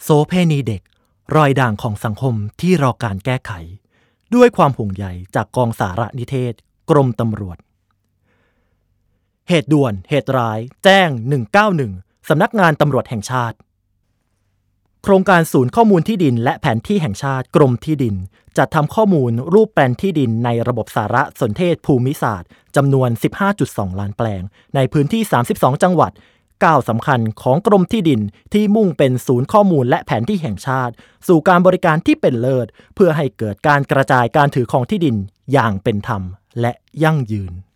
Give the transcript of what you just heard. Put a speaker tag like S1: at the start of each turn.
S1: โสเพณีเด็กรอยด่างของสังคมที่รอการแก้ไขด้วยความห่วงใยจากกองสารนิเทศกรมตำรวจเหตุด่วนเหตุร้ายแจ้ง191สำนักงานตำรวจแห่งชาติโครงการศูนย์ข้อมูลที่ดินและแผนที่แห่งชาติกรมที่ดินจัดทำข้อมูลรูปแปลนที่ดินในระบบสารสนเทศภูมิศาสตร์จำนวน 15.2 ล้านแปลงในพื้นที่32จังหวัดก้าวสำคัญของกรมที่ดินที่มุ่งเป็นศูนย์ข้อมูลและแผนที่แห่งชาติสู่การบริการที่เป็นเลิศเพื่อให้เกิดการกระจายการถือครองที่ดินอย่างเป็นธรรมและยั่งยืน